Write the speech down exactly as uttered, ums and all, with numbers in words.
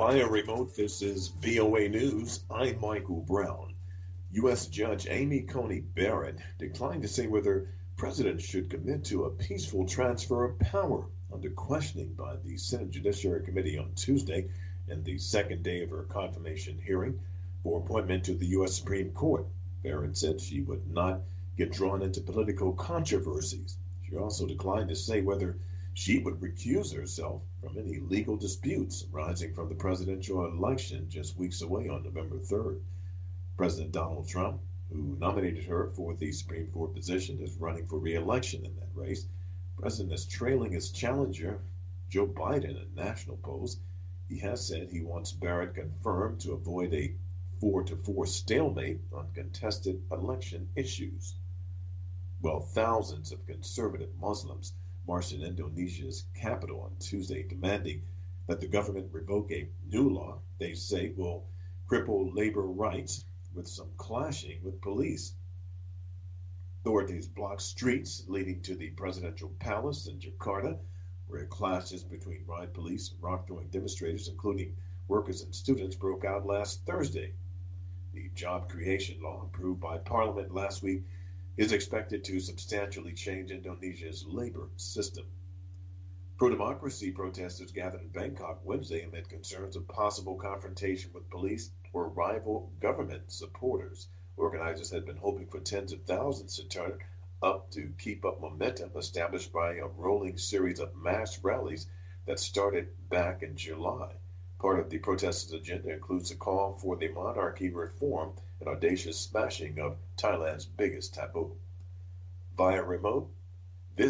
Via remote, this is V O A News. I'm Michael Brown. U S. Judge Amy Coney Barrett declined to say whether presidents should commit to a peaceful transfer of power under questioning by the Senate Judiciary Committee on Tuesday in the second day of her confirmation hearing for appointment to the U S. Supreme Court. Barrett said she would not get drawn into political controversies. She also declined to say whether she would recuse herself from any legal disputes arising from the presidential election just weeks away on November third. President Donald Trump, who nominated her for the Supreme Court position, is running for re-election in that race. The president is trailing his challenger, Joe Biden, in national polls. He has said he wants Barrett confirmed to avoid a four to four stalemate on contested election issues. Well, thousands of conservative Muslims marched in Indonesia's capital on Tuesday demanding that the government revoke a new law they say will cripple labor rights, with some clashing with police. Authorities blocked streets leading to the presidential palace in Jakarta, where clashes between riot police and rock-throwing demonstrators, including workers and students, broke out last Thursday. The job creation law, approved by Parliament last week, is expected to substantially change Indonesia's labor system. Pro-democracy protesters gathered in Bangkok Wednesday amid concerns of possible confrontation with police or rival government supporters. Organizers had been hoping for tens of thousands to turn up to keep up momentum established by a rolling series of mass rallies that started back in July. Part of the protesters' agenda includes a call for the monarchy reform and audacious smashing of Thailand's biggest taboo. Via remote,